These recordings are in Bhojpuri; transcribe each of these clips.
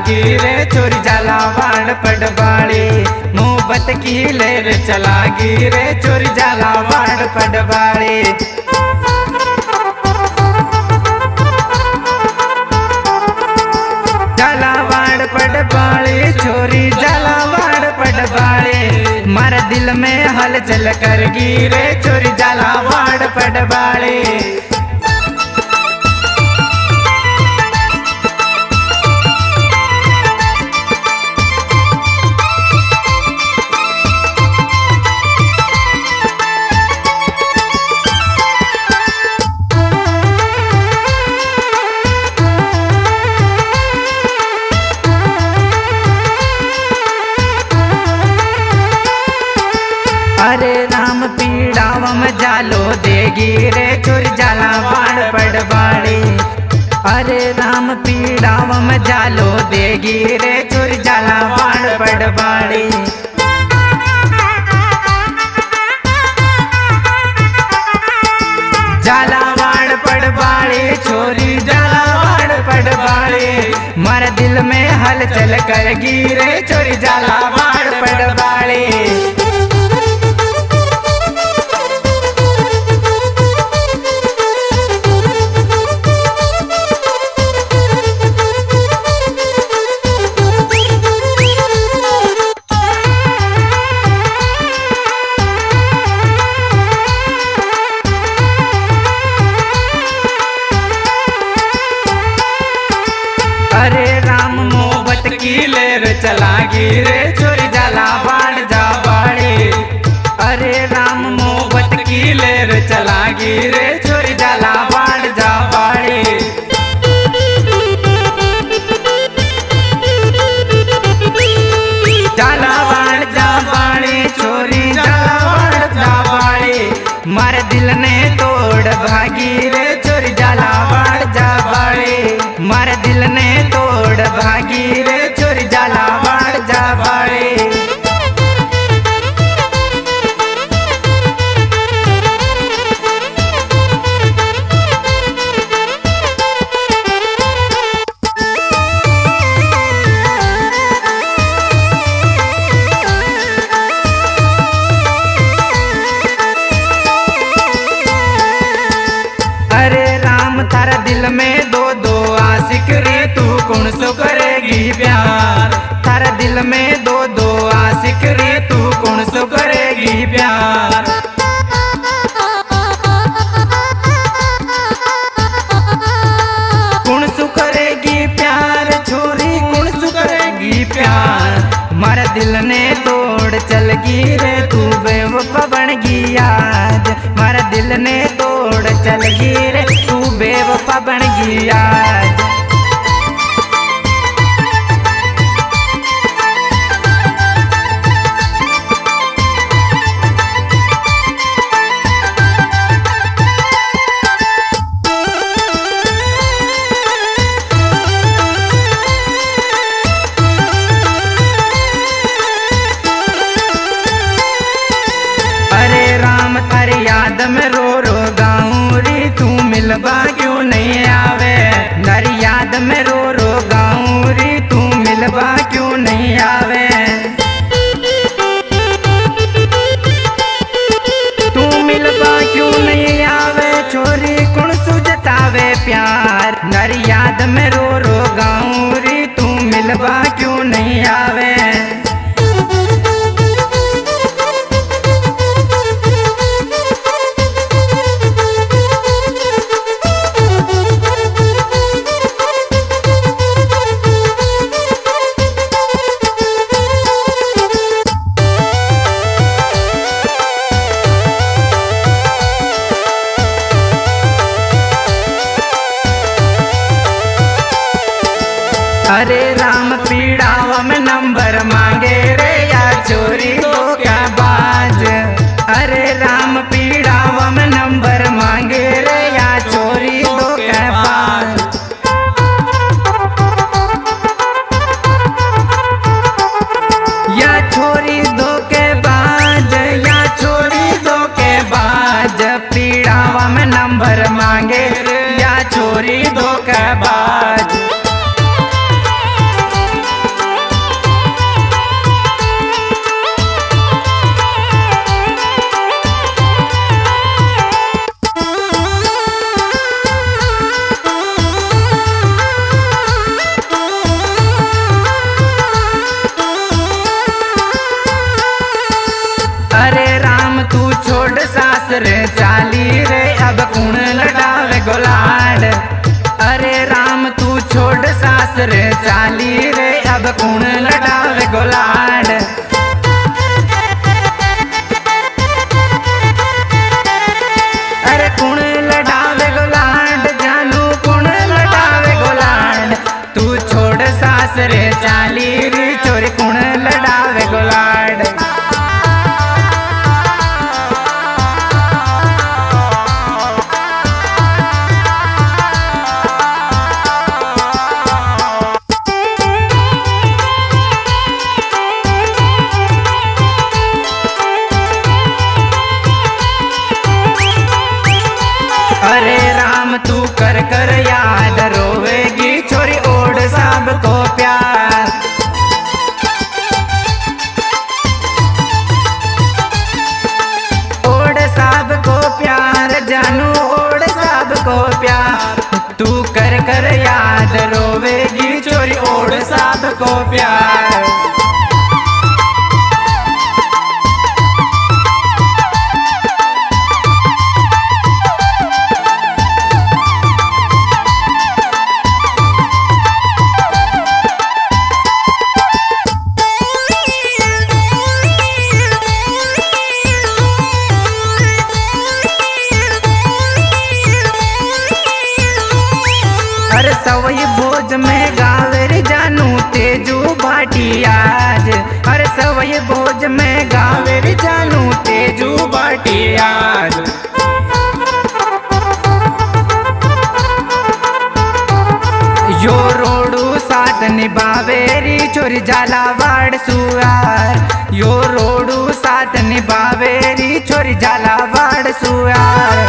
चलागी रे चोरी जाला वाड़ पडबाड़ी। मोहब्बत की लहर चलागी रे चोरी जाला वाड़ पडबाड़ी। जाला वाड़ पडबाड़ी चोरी जाला वाड़ पडबाड़ी। मारे दिल में हलचल करगी रे चोरी जाला वाड़ पडबाड़ी। अरे राम पीड़ावम जालो देगी रे चोरी जाला वाड़ पडबाड़ी। अरे राम पीड़ावम जालो देगी रे चोरी जाला वाड़ पडबाड़ी। जाला वाड़ पडबाड़ी चोरी जाला वाड़ पडबाड़ी। मारे दिल में हलचल करगी रे चोरी जाला वाड़ पडबाड़ी। अरे राम मोहब्बत की लहर चलागी रे चोरी जाला वाड़ जाबाड़ी। अरे राम मोहब्बत की लहर चलागी रे चोरी जाला वाड़ जाबाड़ी। जाला वाड़ जाबाड़ी चोरी जाला वाड़ जाबाड़ी। मारे दिल ने तोड़ भागी रे चोरी जाला वाड़ जाबाड़ी। मारे दिल ने तोड़ भागी रे चोरी जाला वाड़ जाबाड़ी। अरे राम थारा दिल में दो दो आशिक रे तू कौन सो करेगी प्यार। थारा दिल में दो दो आशिक रे तू कौन सो करेगी प्यार। कौन सो करेगी प्यार छोरी कौन सो करेगी प्यार। मारा दिल ने तोड़ चलगी रे तू बेवफा बनगी आज। मारा दिल ने तोड़ चलगी रे तू बेवफा बनगी आज। अरे राम तारी याद में रो रो गाऊं री तू मिलबा क्यों नहीं आवे। नारी याद में रो रो गाऊं री तू मिलबा क्यों नहीं आवे। तू मिलबा क्यों नहीं आवे छोरी कौन सुझतावे प्यार। नारी याद में रो रो गाऊं री तू मिलबा क्यों नहीं आवे। अरे राम पीड़ावा में नंबर मांगे रे या चोरी तो क्या बाज। अरे राम पीड़ावा में नंबर मांगे रे या चोरी तो क्या बाज। या छोरी दो के बाज या छोरी दो के बाज। पीड़ावा में नंबर मांगे या छोरी दो के बाज। रे चाली रे अब कौन लड़ावे गोलाड। अरे राम तू छोड़ सास रे चाली रे अब कौन लड़ावे गोलाड। अरे कौन लड़ावे गोलाड जानू कौन लड़ावे गोलाड। तू छोड़ सास रे चाली रे चोरी कौन लड़ावे गोलाड। अरे राम तू कर कर याद रोवेगी छोरी ओढ़ सबको प्यार। ओढ़ सबको प्यार जानू ओढ़ सबको प्यार। तू कर कर याद रोवेगी छोरी ओढ़ सबको प्यार। अरे सवई भोज में गावेर जानू तेजू भाटियाज। अरे सवई भोज में गावेर जानू तेजू भाटियाज। यो रोडू साथ निभावेरी छोरी झालावाड़ सुयार। यो रोडू साथ निभावेरी छोरी झालावाड़ सुयार।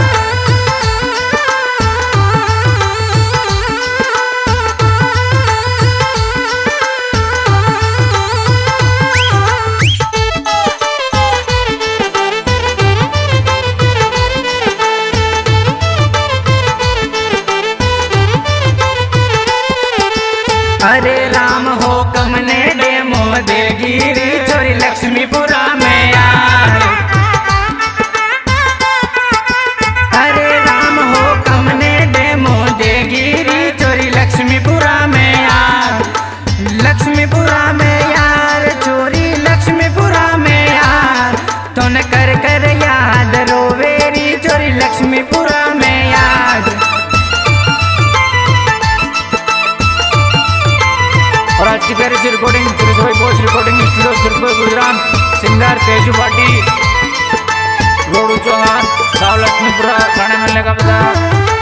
अरे राम हो कमने डेमो देगी री छोरी लक्ष्मीपुरा में यार। अरे राम हो कमने डेमो देगी री छोरी लक्ष्मीपुरा में यार। लक्ष्मीपुरा में यार छोरी लक्ष्मीपुरा में यार। तो न कर कर याद रोवेरी छोरी लक्ष्मीपुरा में याद। और आज की प्यारी सी recording recording studio Sirpur Gujarat singer Teju Bhati Rodu Chauhan Sav Laxmipura थाने मिलने का पता।